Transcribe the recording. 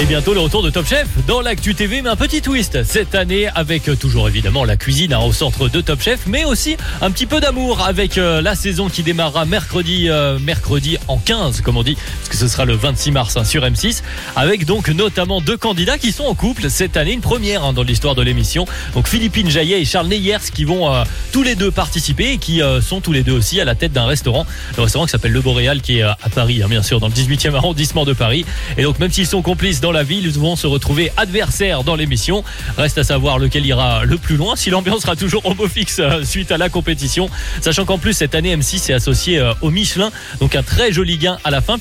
Et bientôt le retour de Top Chef dans l'actu TV, mais un petit twist cette année avec toujours évidemment la cuisine au centre de Top Chef, mais aussi un petit peu d'amour avec la saison qui démarrera mercredi en 15 comme on dit, parce que ce sera le 26 mars sur M6, avec donc notamment 2 candidats qui sont en couple cette année, une première dans l'histoire de l'émission. Donc Philippine Jaillet et Charles Neyers qui vont tous les deux participer et qui sont tous les deux aussi à la tête d'un restaurant, le restaurant qui s'appelle Le Boréal, qui est à Paris, bien sûr, dans le 18e arrondissement de Paris. Et donc même s'ils sont complices dans la vie, ils vont se retrouver adversaires dans l'émission. Reste à savoir lequel ira le plus loin, si l'ambiance sera toujours au beau fixe suite à la compétition, sachant qu'en plus cette année M6 est associé au Michelin, donc un très joli gain à la fin.